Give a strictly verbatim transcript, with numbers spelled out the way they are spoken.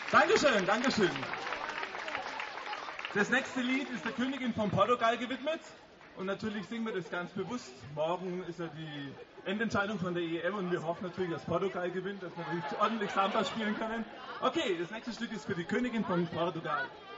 Dankeschön, Dankeschön. Das nächste Lied ist der Königin von Portugal gewidmet. Und natürlich singen wir das ganz bewusst. Morgen ist ja die Endentscheidung von der E M und wir hoffen natürlich, dass Portugal gewinnt, dass wir ordentlich Samba spielen können. Okay, das nächste Stück ist für die Königin von Portugal.